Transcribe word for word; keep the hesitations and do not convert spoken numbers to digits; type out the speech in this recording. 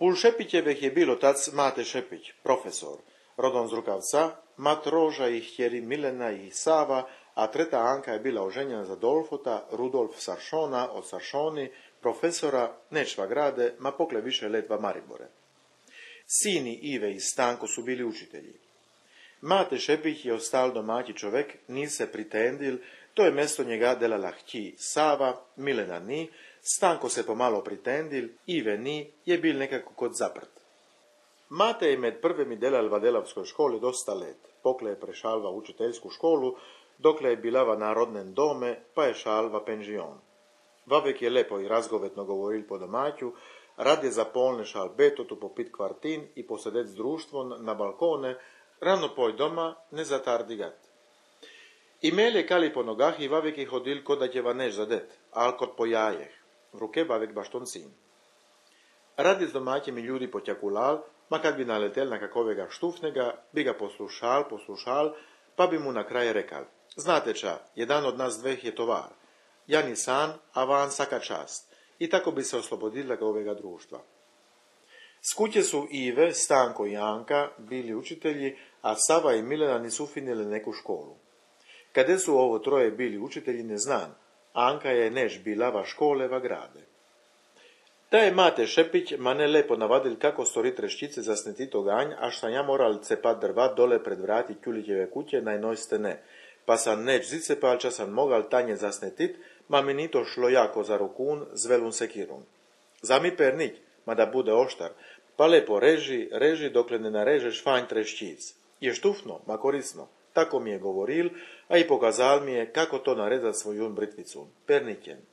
Pul Šepićevih je bilo tac Mate Šepić, profesor, rodom z Rukavca, mat Roža i htjeri Milena i Sava, a treta Anka je bila oženjena za Dolfota, Rudolf Saršona od Saršoni, profesora nečva grade, ma pokle više letva Maribore. Sini Ive i Stanko su bili učitelji. Mate Šepić je ostal domaći čovek, ni se pritendil, to je mesto njega delala htji Sava, Milena ni, Stanko se pomalo pritendil, Ive ni, je bil nekako kod zaprt. Mate je med prvimi delal v delavskoj školi dosta let, pokle je prešal v učiteljsku školu, dokle je bila v narodnem dome, pa je šal v penžion. Vavek je lepo i razgovetno govoril po domaću, rad je za polne šal betotu popit kvartin i posedec z društvom na balkone, rano poj doma ne zatardi gat. Imel je kali po nogah i Vavek je hodil kod da će va neš zadet, al kod po jajeh. V ruke Vavek baštoncin. Rad je z domaćimi ljudi potjakulal, ma kad bi naletel na kakovega štufnega, bi ga poslušal, poslušal, pa bi mu na kraj rekal: znate ča, jedan od nas dveh je tovar. Ja ni san, a van saka čast. I tako bi se oslobodila ovega društva. S kuće su Ive, Stanko i Anka bili učitelji, a Sava i Milena nisu finili neku školu. Kade su ovo troje bili učitelji ne znam, Anka je neš bila va škole va grade. Da je Mate Šepić mane lepo navadil kako storit reščice za snetito ganj, a šta ja moral cepat drvat dole pred vrati Kjulićeve kuće najnoj stene, pa sam neč zicepal ča sam mogal tanje zasnetit, ma mi ni to šlo jako za rukun z velun sekirun. Za mi pernić, ma da bude oštar, pa lepo reži, reži dokle ne narežeš fanj treščic. Je štufno, ma korisno, tako mi je govoril, a i pokazal mi je kako to narezat svojun britvicun, pernićen.